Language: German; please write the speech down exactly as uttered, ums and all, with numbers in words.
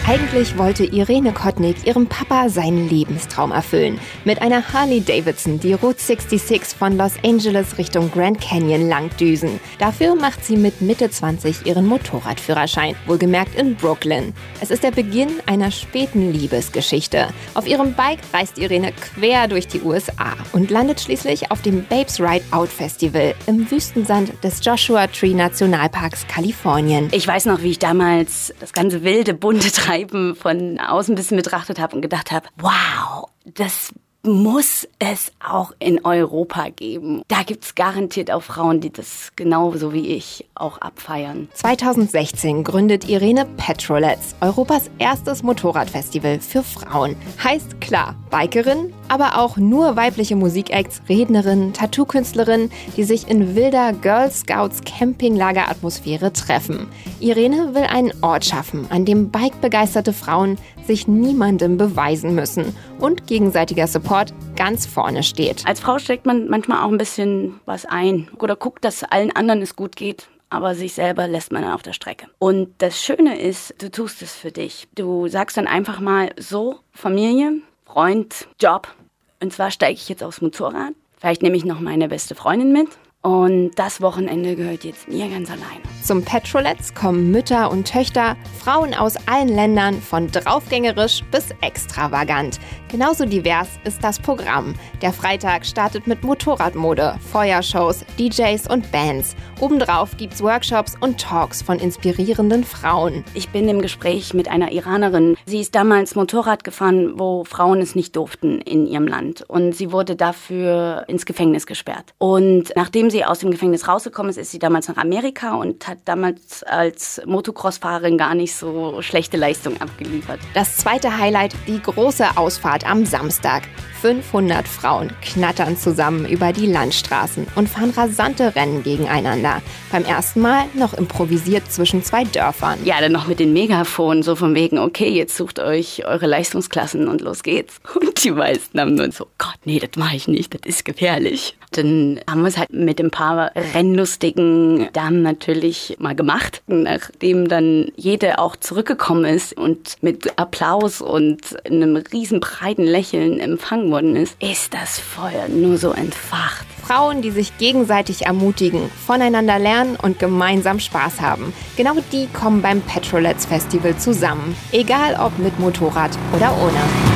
Eigentlich wollte Irene Kotnik ihrem Papa seinen Lebenstraum erfüllen. Mit einer Harley-Davidson die Route sechsundsechzig von Los Angeles Richtung Grand Canyon langdüsen. Dafür macht sie mit Mitte zwanzig ihren Motorradführerschein, wohlgemerkt in Brooklyn. Es ist der Beginn einer späten Liebesgeschichte. Auf ihrem Bike reist Irene quer durch die U S A und landet schließlich auf dem Babes Ride Out Festival im Wüstensand des Joshua Tree Nationalparks Kalifornien. Ich weiß noch, wie ich damals das ganze wilde, bunte Treiben von außen ein bisschen betrachtet habe und gedacht habe, wow, das muss es auch in Europa geben. Da gibt es garantiert auch Frauen, die das genauso wie ich auch abfeiern. zweitausendsechzehn gründet Irene Petrolettes, Europas erstes Motorradfestival für Frauen. Heißt klar, Bikerin, aber auch nur weibliche Musikacts, Rednerinnen, Tattoo-Künstlerinnen, die sich in wilder Girl Scouts Campinglager-Atmosphäre treffen. Irene will einen Ort schaffen, an dem bikebegeisterte Frauen sich niemandem beweisen müssen und gegenseitiger Support ganz vorne steht. Als Frau steckt man manchmal auch ein bisschen was ein oder guckt, dass allen anderen es gut geht. Aber sich selber lässt man dann auf der Strecke. Und das Schöne ist, du tust es für dich. Du sagst dann einfach mal so, Familie, Freund, Job. Und zwar steige ich jetzt aufs Motorrad. Vielleicht nehme ich noch meine beste Freundin mit. Und das Wochenende gehört jetzt mir ganz alleine. Zum Petrolettes kommen Mütter und Töchter, Frauen aus allen Ländern, von draufgängerisch bis extravagant. Genauso divers ist das Programm. Der Freitag startet mit Motorradmode, Feuershows, D Js und Bands. Obendrauf gibt's Workshops und Talks von inspirierenden Frauen. Ich bin im Gespräch mit einer Iranerin. Sie ist damals Motorrad gefahren, wo Frauen es nicht durften in ihrem Land. Und sie wurde dafür ins Gefängnis gesperrt. Und nachdem sie aus dem Gefängnis rausgekommen ist, ist sie damals nach Amerika und hat damals als Motocross-Fahrerin gar nicht so schlechte Leistung abgeliefert. Das zweite Highlight, die große Ausfahrt am Samstag. fünfhundert Frauen knattern zusammen über die Landstraßen und fahren rasante Rennen gegeneinander. Beim ersten Mal noch improvisiert zwischen zwei Dörfern. Ja, dann noch mit den Megafonen, so von wegen, okay, jetzt sucht euch eure Leistungsklassen und los geht's. Und die meisten haben nur so, Gott, nee, das mache ich nicht, das ist gefährlich. Dann haben wir es halt mit ein paar rennlustigen Damen natürlich mal gemacht. Nachdem dann jede auch zurückgekommen ist und mit Applaus und einem riesen breiten Lächeln empfangen worden ist, ist das Feuer nur so entfacht. Frauen, die sich gegenseitig ermutigen, voneinander lernen und gemeinsam Spaß haben. Genau die kommen beim Petrolettes Festival zusammen. Egal ob mit Motorrad oder ohne.